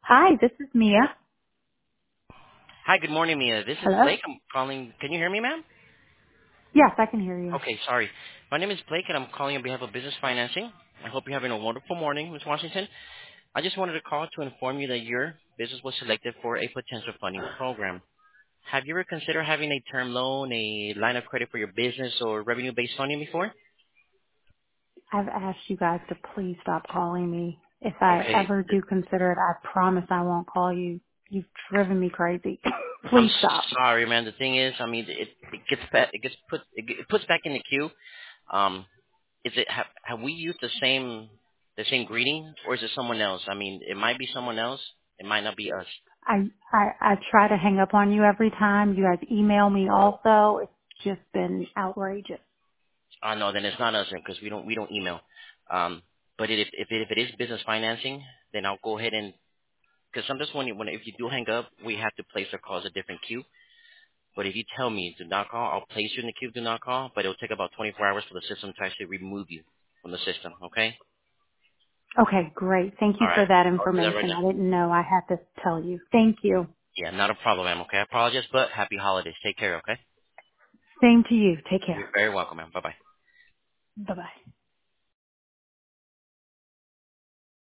Hi, this is Mia. Hi, good morning, Mia. This is Hello? Blake. I'm calling. Can you hear me, ma'am? Yes, I can hear you. Okay, sorry. My name is Blake, and I'm calling on behalf of business financing. I hope you're having a wonderful morning, Ms. Washington. I just wanted to call to inform you that your business was selected for a potential funding program. Have you ever considered having a term loan, a line of credit for your business, or revenue-based funding before? I've asked you guys to please stop calling me. If I Okay. ever do consider it, I promise I won't call you. You've driven me crazy. I'm Please stop. sorry, man. The thing is, I mean, it puts back in the queue. Um, Is it have we used the same greeting, or is it someone else? I mean, it might be someone else. It might not be us. I try to hang up on you every time. You guys email me also. It's just been outrageous. Oh no, then it's not us because we don't email. But if it is business financing, then I'll go ahead and because sometimes if you do hang up, we have to place our call as a different queue. But if you tell me do not call, I'll place you in the queue do not call. But it'll take about 24 hours for the system to actually remove you from the system. Okay? Okay, great. Thank All you for right. that I'll do that right information. now. I didn't know I had to tell you. Thank you. Yeah, not a problem, ma'am. Okay, I apologize, but happy holidays. Take care. Okay? Same to you. Take care. You're very welcome, ma'am. Bye bye. Bye bye.